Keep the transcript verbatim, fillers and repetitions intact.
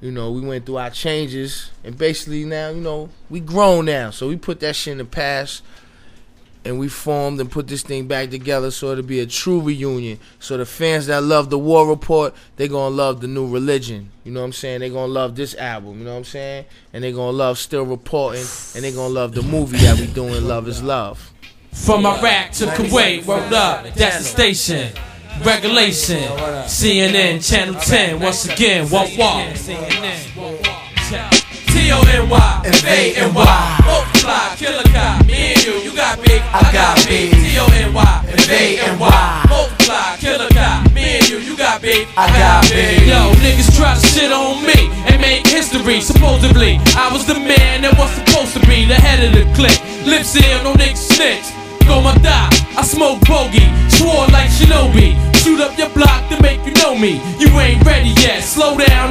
You know, we went through our changes, and basically now, you know, we grown now. So we put that shit in the past, and we formed and put this thing back together so it'll be a true reunion. So the fans that love the War Report, they gonna love the New Religion. You know what I'm saying? They gonna love this album, you know what I'm saying? And they gonna love Still Reporting, and they gonna love the movie that we doing, Love is Love. From Iraq to Kuwait, word up, that's the station. Regulation, C N N, Channel ten, once again, walk, walk. T O N Y, F A N Y, multiply, killer cop, me and you, you got big, I got big. T O N Y, F A N Y, multiply, killer cop, me and you, you got big, I got big. Yo, niggas try to shit on me and make history. Supposedly, I was the man that was supposed to be the head of the clique. Lip seal, no niggas snitch. Go my die, I smoke bogey, swore like Shinobi. Shoot up your block to make you know me. You ain't ready yet, slow down.